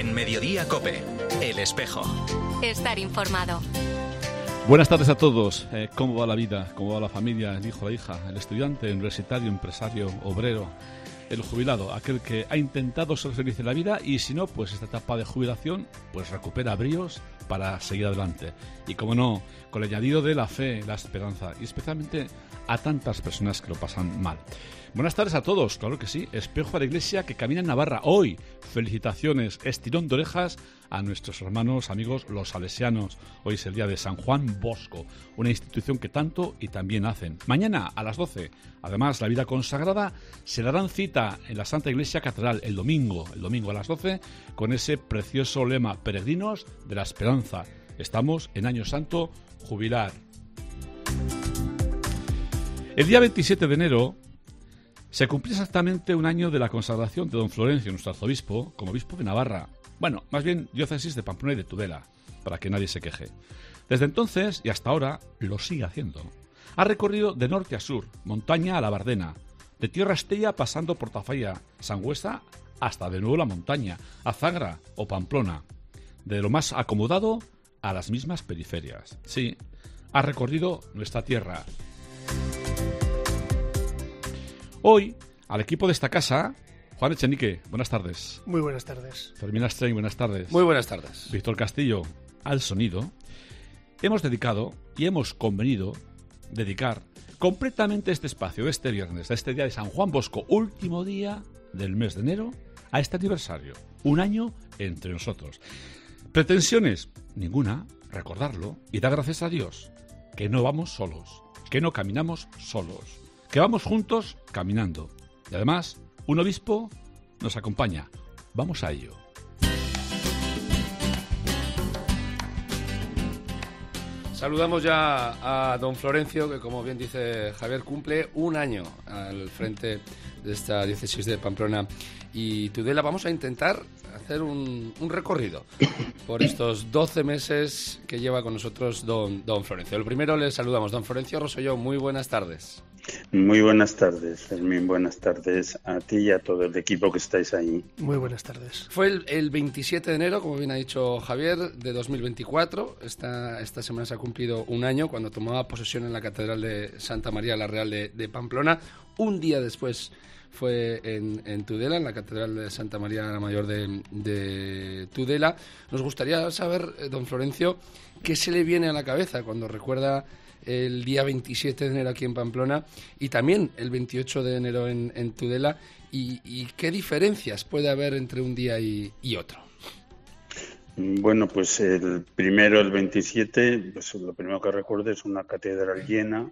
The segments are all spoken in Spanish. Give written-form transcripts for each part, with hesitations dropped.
En Mediodía COPE, El Espejo. Estar informado. Buenas tardes a todos. ¿Cómo va la vida? ¿Cómo va la familia, el hijo, la hija, el estudiante, el universitario, empresario, obrero, el jubilado? Aquel que ha intentado ser feliz en la vida y si no, pues esta etapa de jubilación pues recupera bríos para seguir adelante. Y como no, con el añadido de la fe, la esperanza y especialmente a tantas personas que lo pasan mal. Buenas tardes a todos, claro que sí. Espejo a la Iglesia que camina en Navarra. Hoy, felicitaciones, estirón de orejas a nuestros hermanos, amigos, los salesianos. Hoy es el día de San Juan Bosco, una institución que tanto y también hacen. Mañana a las 12, además, la vida consagrada, se darán cita en la Santa Iglesia Catedral el domingo a las 12, con ese precioso lema, Peregrinos de la Esperanza. Estamos en Año Santo Jubilar. El día 27 de enero se cumplió exactamente un año de la consagración de don Florencio, nuestro arzobispo, como obispo de Navarra. Bueno, más bien diócesis de Pamplona y de Tudela, para que nadie se queje. Desde entonces y hasta ahora lo sigue haciendo. Ha recorrido de norte a sur, montaña a la Bardena, de Tierra Estella pasando por Tafalla, Sangüesa, hasta de nuevo la montaña, Azagra o Pamplona. De lo más acomodado a las mismas periferias. Sí, ha recorrido nuestra tierra. Hoy, al equipo de esta casa, Juan Echenique, buenas tardes. Muy buenas tardes. Fermín Astray, buenas tardes. Muy buenas tardes. Víctor Castillo, al sonido. Hemos dedicado y hemos convenido dedicar completamente este espacio, este viernes, a este día de San Juan Bosco, último día del mes de enero, a este aniversario. Un año entre nosotros. Pretensiones, ninguna, recordarlo y dar gracias a Dios, que no vamos solos, que no caminamos solos, que vamos juntos caminando. Y además, un obispo nos acompaña. Vamos a ello. Saludamos ya a don Florencio, que como bien dice Javier, cumple un año al frente de esta diócesis de Pamplona y Tudela. Vamos a intentar hacer un recorrido por estos 12 meses que lleva con nosotros don Florencio. Lo primero le saludamos, don Florencio Rosselló, muy buenas tardes. Muy buenas tardes, Fermín, buenas tardes a ti y a todo el equipo que estáis ahí. Muy buenas tardes. Fue el 27 de enero, como bien ha dicho Javier, de 2024. Esta semana se ha cumplido un año cuando tomaba posesión en la Catedral de Santa María la Real de Pamplona. Un día después fue en Tudela, en la Catedral de Santa María la Mayor de Tudela. Nos gustaría saber, don Florencio, qué se le viene a la cabeza cuando recuerda el día 27 de enero aquí en Pamplona y también el 28 de enero en Tudela y qué diferencias puede haber entre un día y otro. Bueno, pues el 27, pues lo primero que recuerdo es una catedral llena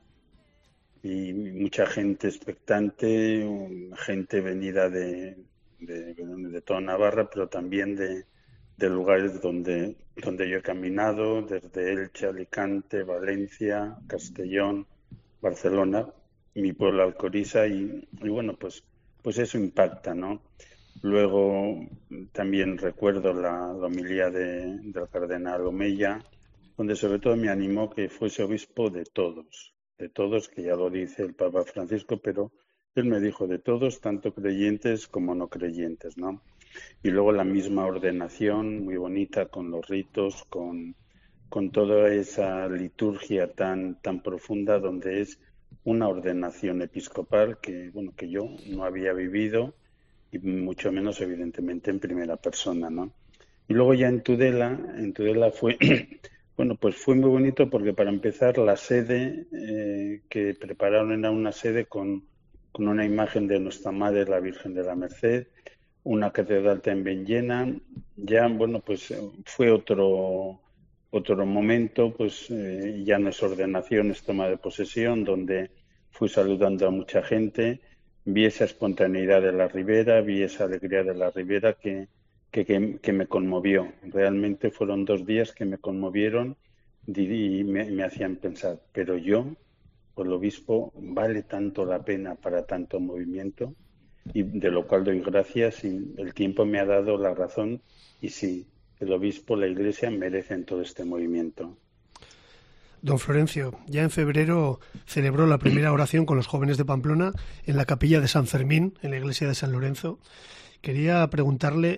y mucha gente expectante, gente venida de toda Navarra, pero también de lugares donde yo he caminado, desde Elche, Alicante, Valencia, Castellón, Barcelona, mi pueblo Alcoriza y bueno, pues eso impacta, ¿no? Luego también recuerdo la homilía del cardenal Omeya, donde sobre todo me animó que fuese obispo de todos, que ya lo dice el Papa Francisco, pero él me dijo de todos, tanto creyentes como no creyentes, ¿no? Y luego la misma ordenación muy bonita con los ritos, con toda esa liturgia tan profunda donde es una ordenación episcopal que yo no había vivido y mucho menos evidentemente en primera persona, ¿no? Y luego ya en Tudela fue pues fue muy bonito porque para empezar la sede que prepararon era una sede con una imagen de Nuestra Madre, la Virgen de la Merced, una catedral también llena. Ya, pues fue otro momento, ya no es ordenación, es toma de posesión, donde fui saludando a mucha gente, vi esa espontaneidad de la Ribera, vi esa alegría de la Ribera que me conmovió. Realmente fueron 2 días que me conmovieron y me hacían pensar, pero yo, el obispo, ¿vale tanto la pena para tanto movimiento? Y de lo cual doy gracias y el tiempo me ha dado la razón y sí, el obispo, la Iglesia merecen todo este movimiento. Don Florencio, ya en febrero celebró la primera oración con los jóvenes de Pamplona en la capilla de San Fermín, en la iglesia de San Lorenzo. Quería preguntarle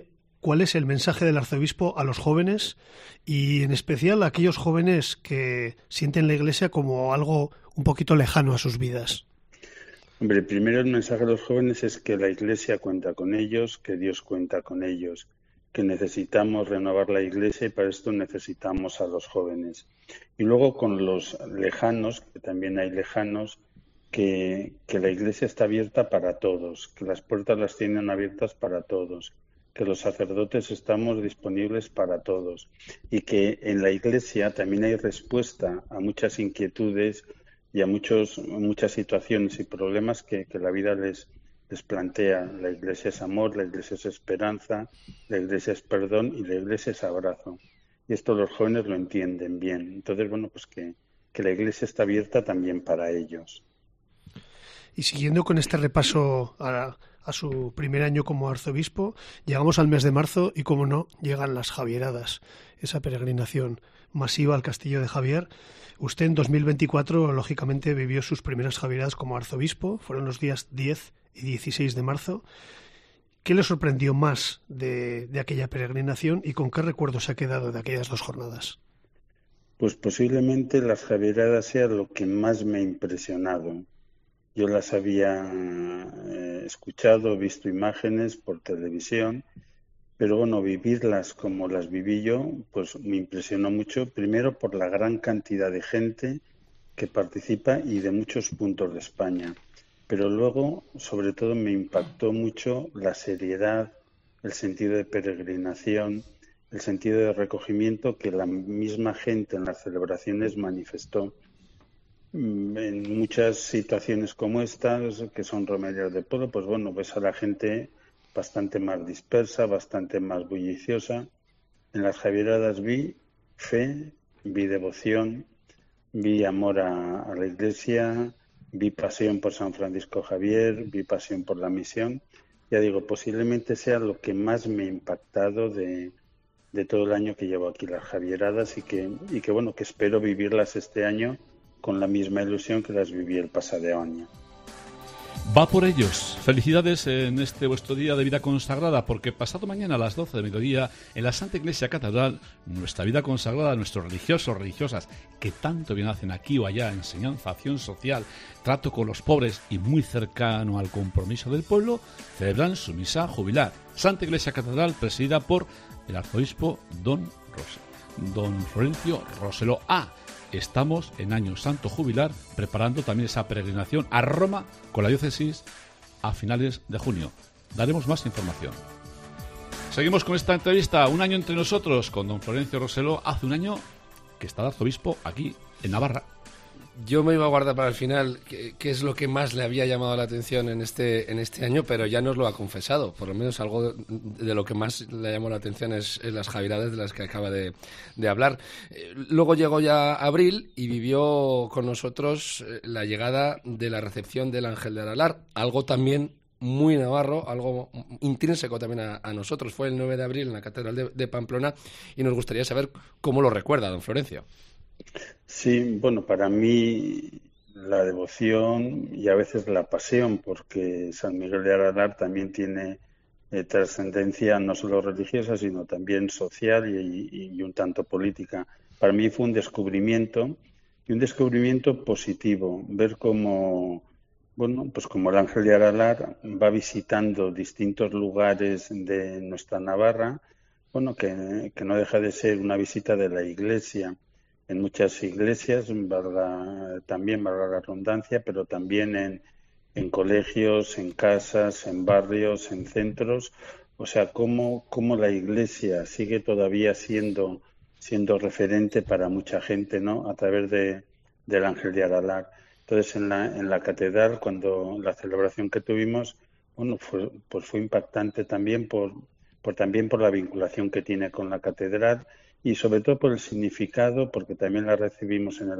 ¿cuál es el mensaje del arzobispo a los jóvenes y en especial a aquellos jóvenes que sienten la Iglesia como algo un poquito lejano a sus vidas? Hombre, primero el mensaje a los jóvenes es que la Iglesia cuenta con ellos, que Dios cuenta con ellos, que necesitamos renovar la Iglesia y para esto necesitamos a los jóvenes. Y luego con los lejanos, que también hay lejanos, que la Iglesia está abierta para todos, que las puertas las tienen abiertas para todos, que los sacerdotes estamos disponibles para todos y que en la Iglesia también hay respuesta a muchas inquietudes y a muchas situaciones y problemas que la vida les plantea. La Iglesia es amor, la Iglesia es esperanza, la Iglesia es perdón y la Iglesia es abrazo. Y esto los jóvenes lo entienden bien. Entonces, bueno, pues que la Iglesia está abierta también para ellos. Y siguiendo con este repaso a su primer año como arzobispo, llegamos al mes de marzo y, como no, llegan las Javieradas, esa peregrinación masiva al Castillo de Javier. Usted en 2024, lógicamente, vivió sus primeras Javieradas como arzobispo, fueron los días 10 y 16 de marzo. ¿Qué le sorprendió más de aquella peregrinación y con qué recuerdo se ha quedado de aquellas 2 jornadas? Pues posiblemente las Javieradas sea lo que más me ha impresionado. Yo las había escuchado, visto imágenes por televisión, pero bueno, vivirlas como las viví yo, pues me impresionó mucho, primero por la gran cantidad de gente que participa y de muchos puntos de España. Pero luego, sobre todo, me impactó mucho la seriedad, el sentido de peregrinación, el sentido de recogimiento que la misma gente en las celebraciones manifestó. En muchas situaciones como estas, que son romerias de pueblo, pues bueno, ves a la gente bastante más dispersa, bastante más bulliciosa. En las Javieradas vi fe, vi devoción, vi amor a la Iglesia, vi pasión por San Francisco Javier, vi pasión por la misión. Ya digo, posiblemente sea lo que más me ha impactado de todo el año que llevo aquí las Javieradas y que bueno, que espero vivirlas este año con la misma ilusión que las viví el pasado año. Va por ellos. Felicidades en este vuestro día de vida consagrada, porque pasado mañana a las 12 de mediodía, en la Santa Iglesia Catedral, nuestra vida consagrada, nuestros religiosos, religiosas, que tanto bien hacen aquí o allá, enseñanza, acción social, trato con los pobres y muy cercano al compromiso del pueblo, celebran su misa jubilar. Santa Iglesia Catedral, presidida por el arzobispo don Florencio Roseló A. Estamos en Año Santo Jubilar, preparando también esa peregrinación a Roma con la diócesis a finales de junio. Daremos más información. Seguimos con esta entrevista, Un año entre nosotros, con don Florencio Roseló. Hace un año que está de arzobispo aquí en Navarra. Yo me iba a guardar para el final qué es lo que más le había llamado la atención en este año, pero ya nos lo ha confesado. Por lo menos algo de lo que más le llamó la atención es las Javieradas de las que acaba de hablar. Luego llegó ya abril y vivió con nosotros la llegada de la recepción del Ángel de Aralar, algo también muy navarro, algo intrínseco también a nosotros. Fue el 9 de abril en la Catedral de Pamplona y nos gustaría saber cómo lo recuerda, don Florencio. Sí, bueno, para mí la devoción y a veces la pasión, porque San Miguel de Aralar también tiene trascendencia no solo religiosa, sino también social y un tanto política. Para mí fue un descubrimiento, y un descubrimiento positivo, ver cómo, bueno, pues como el Ángel de Aralar va visitando distintos lugares de nuestra Navarra, bueno, que no deja de ser una visita de la Iglesia. En muchas iglesias, también valga la redundancia, pero también en colegios, en casas, en barrios, en centros. O sea, cómo la Iglesia sigue todavía siendo referente para mucha gente, ¿no? A través del Ángel de Aralar. Entonces, en la catedral, cuando la celebración que tuvimos, bueno, pues fue impactante también por la vinculación que tiene con la catedral. Y sobre todo por el significado, porque también lo recibimos en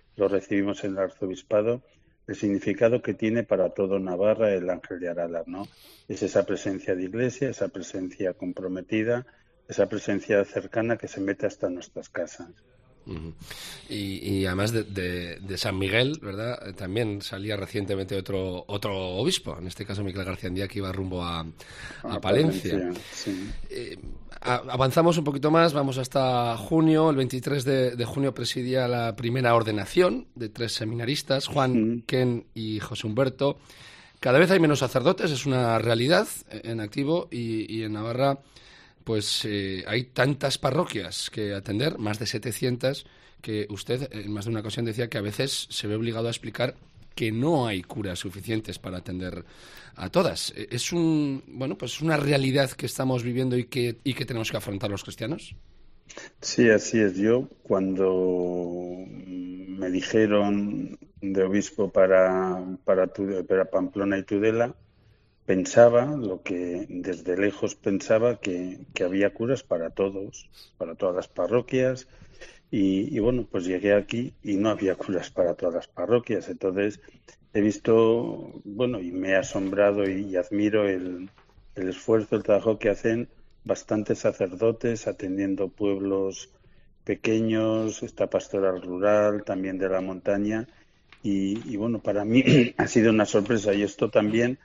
el arzobispado, el significado que tiene para todo Navarra el Ángel de Aralar, ¿no? Es esa presencia de Iglesia, esa presencia comprometida, esa presencia cercana que se mete hasta nuestras casas. Uh-huh. Y además de San Miguel, ¿verdad? También salía recientemente otro obispo, en este caso Miquel García Andía, que iba rumbo a Palencia. Sí. Avanzamos un poquito más, vamos hasta junio. El 23 de junio presidía la primera ordenación de 3 seminaristas, Juan, Ken y José Humberto. Cada vez hay menos sacerdotes, es una realidad en activo, y en Navarra pues hay tantas parroquias que atender, más de 700, que usted en más de una ocasión decía que a veces se ve obligado a explicar que no hay curas suficientes para atender a todas. Es una realidad que estamos viviendo y que tenemos que afrontar los cristianos. Sí, así es. Yo, cuando me dijeron de obispo para Pamplona y Tudela, pensaba, lo que desde lejos pensaba, que había curas para todos, para todas las parroquias, y bueno, pues llegué aquí y no había curas para todas las parroquias. Entonces he visto, bueno, y me he asombrado y admiro el esfuerzo, el trabajo que hacen bastantes sacerdotes atendiendo pueblos pequeños, esta pastoral rural, también de la montaña, y bueno, para mí ha sido una sorpresa, y esto también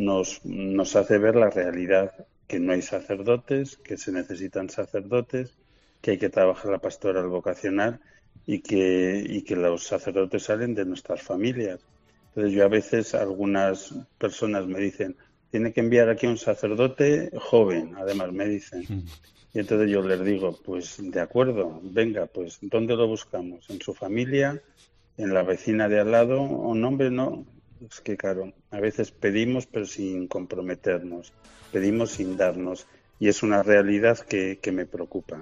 nos hace ver la realidad, que no hay sacerdotes, que se necesitan sacerdotes, que hay que trabajar la pastoral vocacional y que los sacerdotes salen de nuestras familias. Entonces yo a veces, algunas personas me dicen, tiene que enviar aquí un sacerdote joven, además me dicen. Y entonces yo les digo, pues de acuerdo, venga, pues ¿dónde lo buscamos? ¿En su familia? ¿En la vecina de al lado? ¿O no, hombre, no? Es que claro, a veces pedimos pero sin comprometernos, pedimos sin darnos, y es una realidad que me preocupa.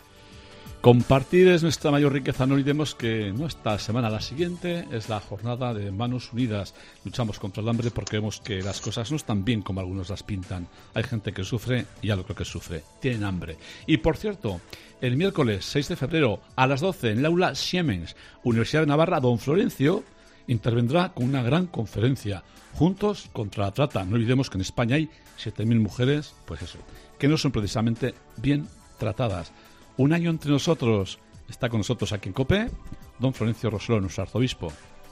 Compartir es nuestra mayor riqueza. No olvidemos que no esta semana, la siguiente es la jornada de Manos Unidas. Luchamos contra el hambre porque vemos que las cosas no están bien como algunos las pintan. Hay gente que sufre, y ya lo creo que sufre, tienen hambre. Y por cierto, el miércoles 6 de febrero a las 12 en el aula Siemens, Universidad de Navarra, don Florencio intervendrá con una gran conferencia, Juntos contra la trata. No olvidemos que en España hay 7.000 mujeres, pues eso, que no son precisamente bien tratadas. Un año entre nosotros. Está con nosotros aquí en COPE don Florencio Rosoló, nuestro arzobispo.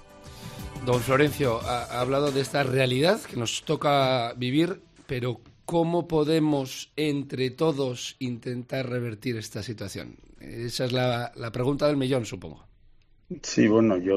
Don Florencio, ha hablado de esta realidad que nos toca vivir, pero ¿cómo podemos entre todos intentar revertir esta situación? Esa es la pregunta del millón, supongo. Sí, bueno, yo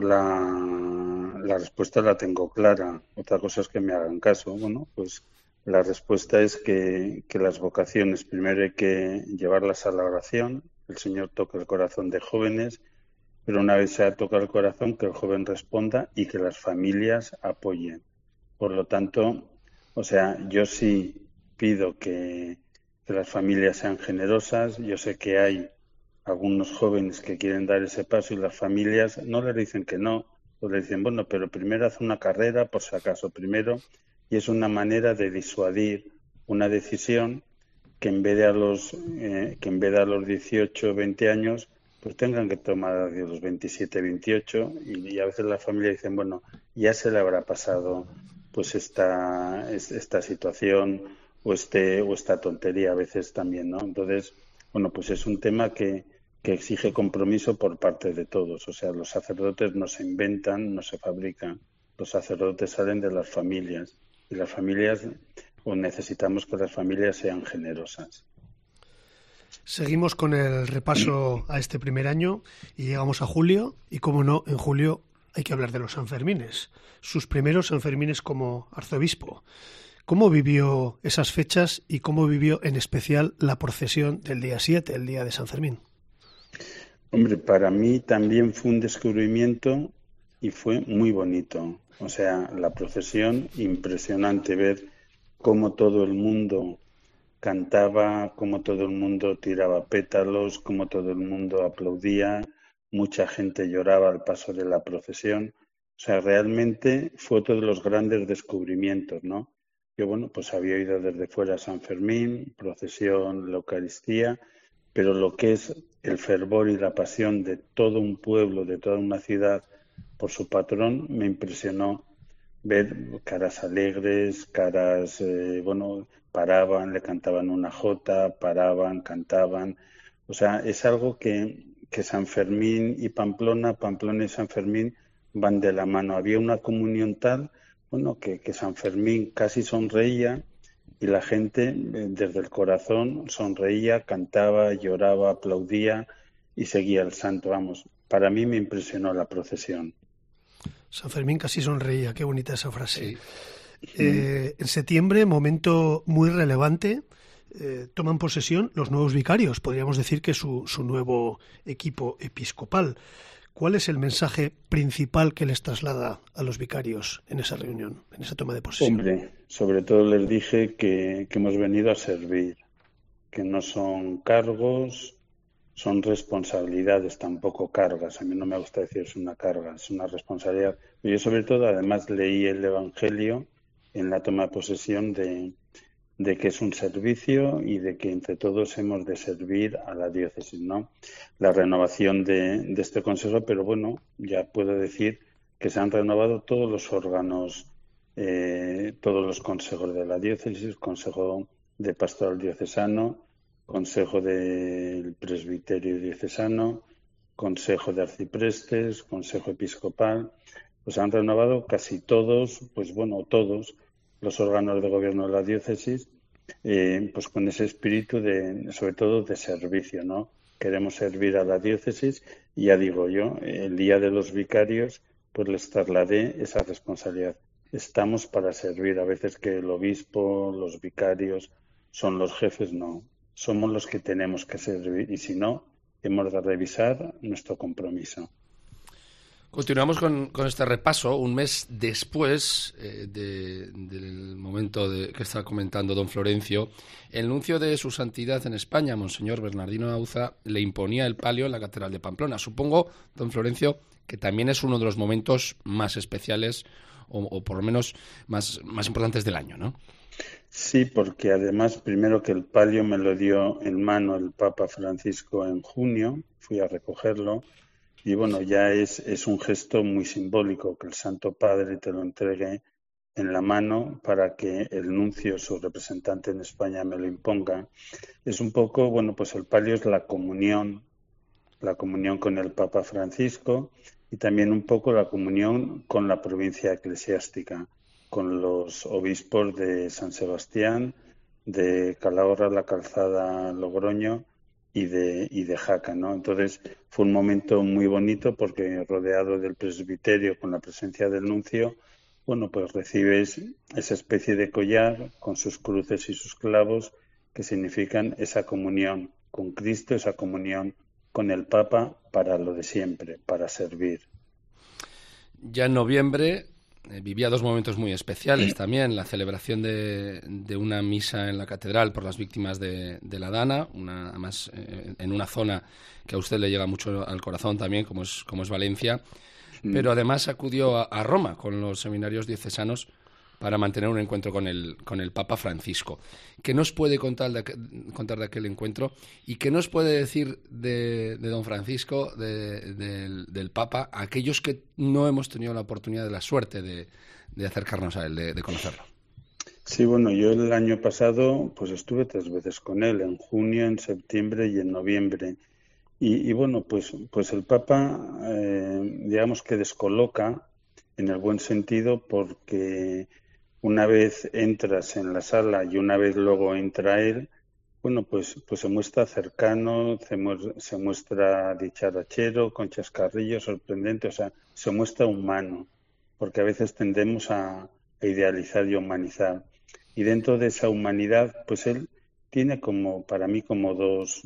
la respuesta la tengo clara. Otra cosa es que me hagan caso. Bueno, pues la respuesta es que las vocaciones primero hay que llevarlas a la oración. El Señor toca el corazón de jóvenes, pero una vez se ha tocado el corazón, que el joven responda y que las familias apoyen. Por lo tanto, o sea, yo sí pido que las familias sean generosas. Yo sé que hay algunos jóvenes que quieren dar ese paso y las familias no les dicen que no, o les dicen, bueno, pero primero haz una carrera, por si acaso, primero. Y es una manera de disuadir una decisión que en vez de a los 18 o 20 años, pues tengan que tomar de los 27, 28, y a veces la familia dicen, bueno, ya se le habrá pasado pues esta situación o esta tontería a veces también, ¿no? Entonces, bueno, pues es un tema que exige compromiso por parte de todos. O sea, los sacerdotes no se inventan, no se fabrican. Los sacerdotes salen de las familias. Y las familias, o necesitamos que las familias sean generosas. Seguimos con el repaso a este primer año y llegamos a julio. Y como no, en julio hay que hablar de los Sanfermines. Sus primeros Sanfermines como arzobispo. ¿Cómo vivió esas fechas y cómo vivió en especial la procesión del día 7, el día de San Fermín? Hombre, para mí también fue un descubrimiento y fue muy bonito. O sea, la procesión, impresionante ver cómo todo el mundo cantaba, cómo todo el mundo tiraba pétalos, cómo todo el mundo aplaudía, mucha gente lloraba al paso de la procesión. O sea, realmente fue otro de los grandes descubrimientos, ¿no? Yo, bueno, pues había ido desde fuera a San Fermín, procesión, la Eucaristía, pero lo que es el fervor y la pasión de todo un pueblo, de toda una ciudad, por su patrón, me impresionó ver caras alegres, caras, paraban, le cantaban una jota, paraban, cantaban. O sea, es algo que que San Fermín y Pamplona, Pamplona y San Fermín van de la mano. Había una comunión tal, bueno, que San Fermín casi sonreía y la gente desde el corazón sonreía, cantaba, lloraba, aplaudía y seguía el santo. Vamos, para mí me impresionó la procesión. San Fermín casi sonreía, qué bonita esa frase. Sí. En septiembre, momento muy relevante, toman posesión los nuevos vicarios, podríamos decir que su nuevo equipo episcopal. ¿Cuál es el mensaje principal que les traslada a los vicarios en esa reunión, en esa toma de posesión? Hombre, sobre todo les dije que hemos venido a servir, que no son cargos, son responsabilidades, tampoco cargas. A mí no me gusta decir es una carga, es una responsabilidad. Yo sobre todo, además, leí el Evangelio en la toma de posesión de que es un servicio y de que entre todos hemos de servir a la diócesis, ¿no? La renovación de este consejo, pero bueno, ya puedo decir que se han renovado todos los órganos, todos los consejos de la diócesis, consejo de pastoral diocesano, consejo del presbiterio diocesano, consejo de arciprestes, consejo episcopal. Pues han renovado casi todos, pues bueno, todos los órganos de gobierno de la diócesis, pues con ese espíritu sobre todo de servicio, ¿no? Queremos servir a la diócesis y ya digo yo, el día de los vicarios, pues les trasladé esa responsabilidad. Estamos para servir. A veces que el obispo, los vicarios son los jefes, no. Somos los que tenemos que servir y si no, hemos de revisar nuestro compromiso. Continuamos con este repaso, un mes después del momento que está comentando don Florencio. El nuncio de su santidad en España, Monseñor Bernardino Auza, le imponía el palio en la Catedral de Pamplona. Supongo, don Florencio, que también es uno de los momentos más especiales o por lo menos más importantes del año, ¿no? Sí, porque además, primero que el palio me lo dio en mano el Papa Francisco en junio, fui a recogerlo. Y bueno, ya es un gesto muy simbólico que el Santo Padre te lo entregue en la mano para que el nuncio, su representante en España, me lo imponga. Es un poco, bueno, pues el palio es la comunión con el Papa Francisco y también un poco la comunión con la provincia eclesiástica, con los obispos de San Sebastián, de Calahorra, La Calzada, Logroño y de Jaca, ¿no? Entonces fue un momento muy bonito porque rodeado del presbiterio con la presencia del nuncio, bueno, pues recibes esa especie de collar con sus cruces y sus clavos que significan esa comunión con Cristo, esa comunión con el Papa para lo de siempre, para servir. Ya en noviembre vivía dos momentos muy especiales también, la celebración de una misa en la catedral por las víctimas de la Dana, además en una zona que a usted le llega mucho al corazón también, como es Valencia, pero además acudió a Roma con los seminarios diocesanos para mantener un encuentro con el Papa Francisco. ¿Qué nos puede contar de aquel encuentro y qué nos puede decir de don Francisco, del Papa, a aquellos que no hemos tenido la oportunidad de la suerte de acercarnos a él, de conocerlo? Sí, bueno, yo el año pasado pues estuve 3 veces con él, en junio, en septiembre y en noviembre. Y bueno, pues el Papa, digamos que descoloca en el buen sentido porque una vez entras en la sala y una vez luego entra él, bueno, pues se muestra cercano, se muestra dicharachero, con chascarrillo, sorprendente, o sea, se muestra humano, porque a veces tendemos a idealizar y humanizar. Y dentro de esa humanidad, pues él tiene para mí como dos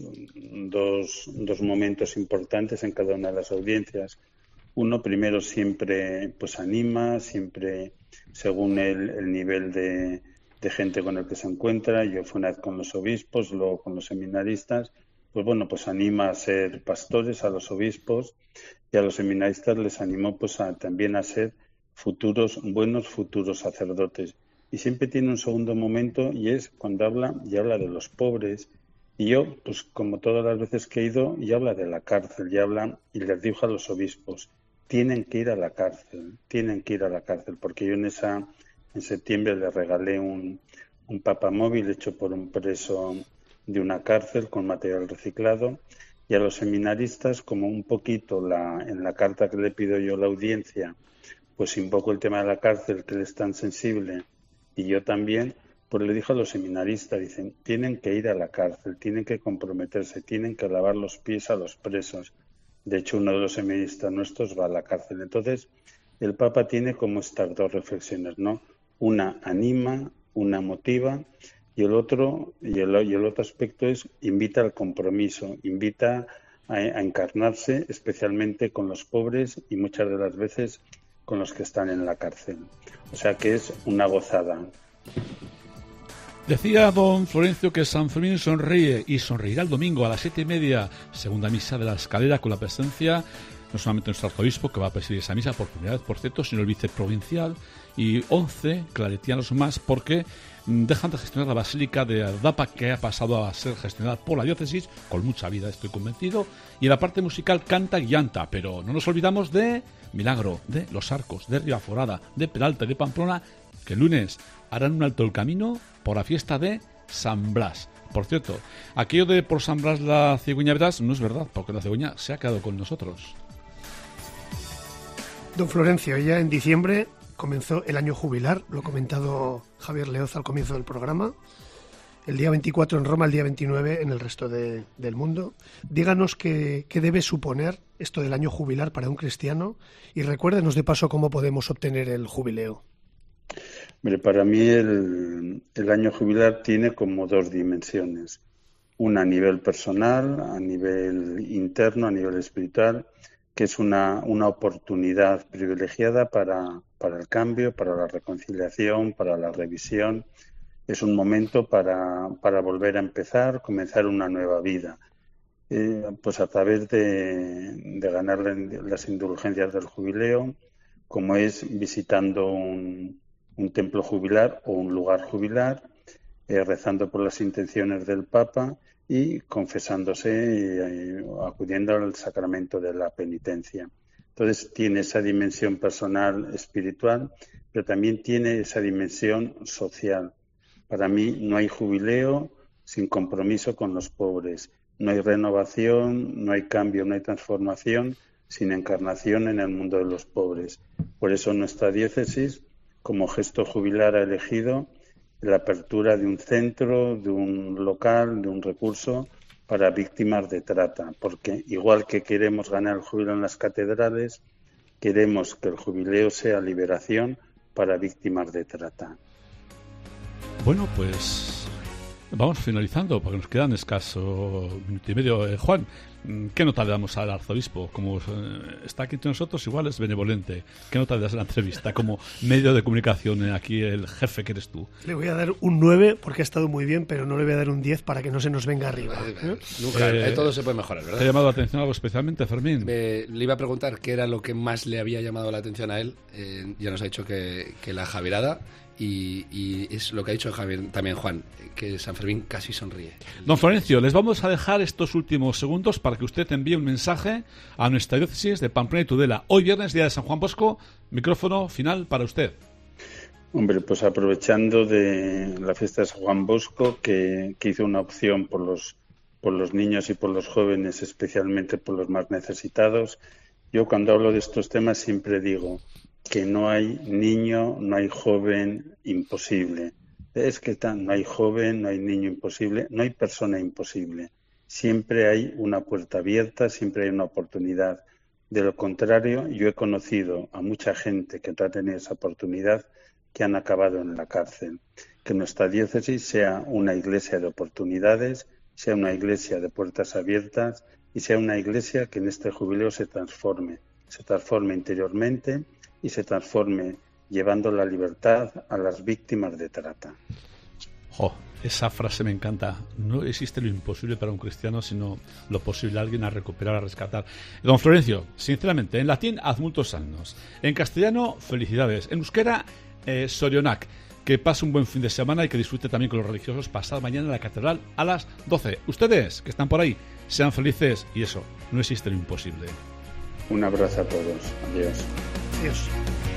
momentos importantes en cada una de las audiencias. Uno, primero, siempre pues anima, siempre según el nivel de gente con el que se encuentra. Yo fui una vez con los obispos, luego con los seminaristas. Pues bueno, pues anima a ser pastores a los obispos y a los seminaristas les animó pues también a ser buenos futuros sacerdotes. Y siempre tiene un segundo momento y es cuando habla de los pobres. Y yo, pues como todas las veces que he ido, y habla de la cárcel, y les dijo a los obispos, tienen que ir a la cárcel, porque yo en septiembre le regalé un papamóvil hecho por un preso de una cárcel con material reciclado, y a los seminaristas, como un poquito en la carta que le pido yo a la audiencia, pues invoco el tema de la cárcel, que es tan sensible, y yo también, pues le dijo a los seminaristas, dicen, tienen que ir a la cárcel, tienen que comprometerse, tienen que lavar los pies a los presos. De hecho, uno de los seminaristas nuestros va a la cárcel. Entonces, el Papa tiene como estas dos reflexiones, ¿no? Una anima, una motiva, y el otro aspecto es invita al compromiso, invita a encarnarse, especialmente con los pobres y muchas de las veces con los que están en la cárcel. O sea que es una gozada. Decía don Florencio que San Fermín sonríe y sonreirá el domingo a las 7:30, segunda misa de la Escalera, con la presencia no solamente nuestro arzobispo, que va a presidir esa misa por primera vez, por cierto, sino el viceprovincial y 11 claretianos más, porque dejan de gestionar la Basílica de Aldapa, que ha pasado a ser gestionada por la diócesis, con mucha vida, estoy convencido, y en la parte musical canta y llanta, pero no nos olvidamos de Milagro, de Los Arcos, de Ribaforada, de Peralta y de Pamplona, que el lunes harán un alto el camino por la fiesta de San Blas. Por cierto, aquello de por San Blas la cigüeña verás no es verdad, porque la cigüeña se ha quedado con nosotros. Don Florencio, ya en diciembre comenzó el año jubilar, lo ha comentado Javier Leoz al comienzo del programa. El día 24 en Roma, el día 29 en el resto del mundo. Díganos qué debe suponer esto del año jubilar para un cristiano y recuérdenos de paso cómo podemos obtener el jubileo. Hombre, para mí el año jubilar tiene como dos dimensiones. Una a nivel personal, a nivel interno, a nivel espiritual, que es una oportunidad privilegiada para el cambio, para la reconciliación, para la revisión. Es un momento para volver a empezar, comenzar una nueva vida. Pues a través de ganar las indulgencias del jubileo, como es visitando un templo jubilar o un lugar jubilar, rezando por las intenciones del Papa y confesándose y acudiendo al sacramento de la penitencia. Entonces tiene esa dimensión personal, espiritual, pero también tiene esa dimensión social. Para mí no hay jubileo sin compromiso con los pobres. No hay renovación, no hay cambio, no hay transformación sin encarnación en el mundo de los pobres. Por eso nuestra diócesis, como gesto jubilar, ha elegido la apertura de un centro, de un local, de un recurso para víctimas de trata, porque igual que queremos ganar el jubileo en las catedrales, queremos que el jubileo sea liberación para víctimas de trata. Bueno, pues vamos finalizando, porque nos quedan escaso minuto y medio. Juan, ¿qué nota le damos al arzobispo? Como está aquí entre nosotros, igual es benevolente. ¿Qué nota le das a la entrevista como medio de comunicación? Aquí el jefe que eres tú. Le voy a dar un 9 porque ha estado muy bien, pero no le voy a dar un 10 para que no se nos venga arriba. Nunca, todo se puede mejorar, ¿verdad? ¿Te ha llamado la atención algo especialmente, Fermín? Le iba a preguntar qué era lo que más le había llamado la atención a él. Ya nos ha dicho que la javierada. Y es lo que ha dicho Javier, también Juan, que San Fermín casi sonríe. Don Florencio, les vamos a dejar estos últimos segundos para que usted envíe un mensaje a nuestra diócesis de Pamplona y Tudela. Hoy viernes, día de San Juan Bosco, micrófono final para usted. Hombre, pues aprovechando de la fiesta de San Juan Bosco, que hizo una opción por los niños y por los jóvenes, especialmente por los más necesitados. Yo cuando hablo de estos temas siempre digo que no hay niño, no hay joven imposible. Es que no hay joven, no hay niño imposible, no hay persona imposible. Siempre hay una puerta abierta, siempre hay una oportunidad. De lo contrario, yo he conocido a mucha gente que no ha tenido esa oportunidad, que han acabado en la cárcel. Que nuestra diócesis sea una iglesia de oportunidades, sea una iglesia de puertas abiertas y sea una iglesia que en este jubileo se transforme interiormente y se transforme llevando la libertad a las víctimas de trata. Esa frase me encanta. No existe lo imposible para un cristiano, sino lo posible a alguien a recuperar, a rescatar. Don Florencio, sinceramente, en latín, ad multos annos. En castellano, felicidades. En euskera, sorionak. Que pase un buen fin de semana y que disfrute también con los religiosos pasado mañana en la catedral a las 12. Ustedes, que están por ahí, sean felices y eso, no existe lo imposible. Un abrazo a todos. Adiós. Adiós.